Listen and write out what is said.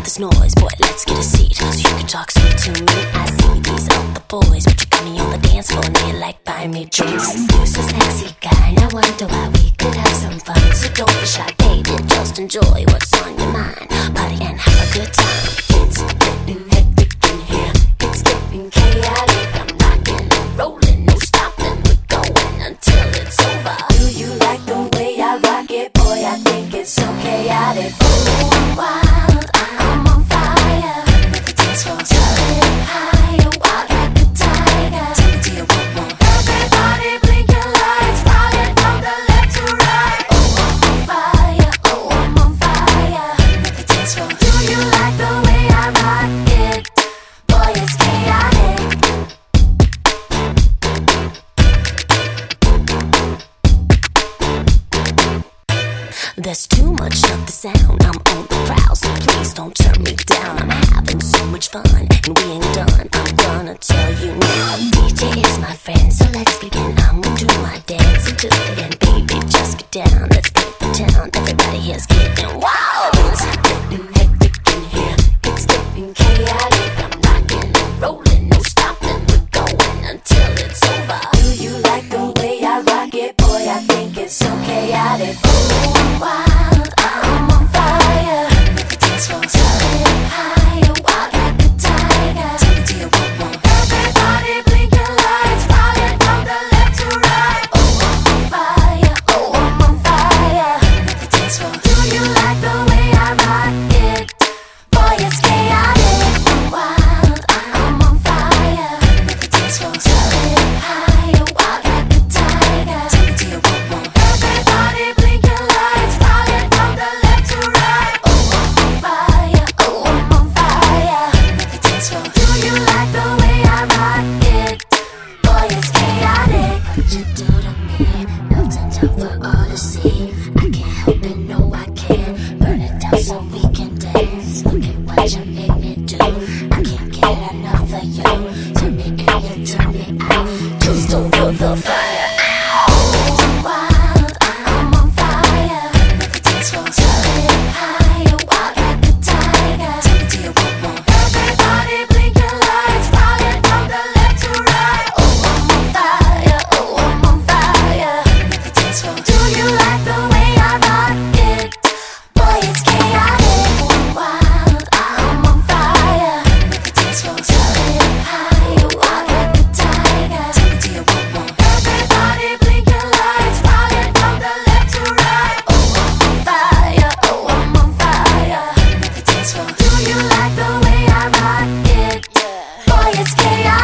this noise, boy, let's get a seat so you can talk sweet to me. I see these other boys, but you got me on the dance floor and they like buying me drinks. You're so sexy guy, and I wonder why we could have some fun. So don't be shy, baby, just enjoy what's on your mind. Party and have a good time. It's getting hectic in here, it's getting chaotic. I'm rocking and rolling, no stopping, we're going until it's over. Do you like the way I rock it, boy? I think it's so chaotic. Oh, I'm wild, I'm on fire. Let the dance floor turn higher, wild like a tiger. Tell me, do you want more? Everybody blink your lights, falling from the left to right. Oh, I'm on fire, oh, I'm on fire. Let the dance floor. Do you like the way I rock it? Boy, it's chaotic. There's too much of the sound, I'm on the prowl, so please don't turn me down. I'm having so much fun, and we ain't done. I'm gonna tell you now. DJ is my friend, so let's begin. I'm gonna do my dance until the end. Baby, just get down, let's paint the town. Everybody here's getting wild. It's getting hectic in here, it's getting chaotic. I'm rocking and rolling, no stopping, we're going until it's over. Do you like the way I rock it, boy? I think it's so chaotic. Oh, I'm wild, I'm on fire. Let the dance floor turn higher, wild like a tiger. Tell me, do you want more? Everybody blink your lights, falling from the left to right. Oh, I'm on fire, oh, I'm on fire. Let the dance floor. Do you like the way I rock it? Boy, it's chaotic. I'm wild, I'm on fire. Let the dance floor turn higher, wild like a tiger. Tell me, do you want more? Everybody blink your lights, falling from the left to right. Oh, I'm on fire, oh, I'm on fire. Let the dance floor. Do you like the way I rock it? Boy, it's chaotic. What you do to me, melting down for all to see. I can't help it, no I can't. Burn it down so we can dance. Look at what you make me do. I can't get enough of you. Turn me in, you turn me out. Just don't put the fire out. I'm wild, I'm on fire. Let the dance floor turn higher, wild like a tiger. Tell me, do you want more? Everybody blink your lights, falling from the left to right. Oh, I'm on fire, oh, I'm on fire. Let the dance floor. Do you like the way I rock it? Boy, it's chaotic. I'm wild, I'm on fire. Let the dance floor turn higher, wild like a tiger. Tell me, do you want more? Everybody blink your lights, falling from the left to right. Oh, I'm on fire, oh, I'm on fire. Let the dance floor. Do you like the way I rock it? Boy, it's chaotic.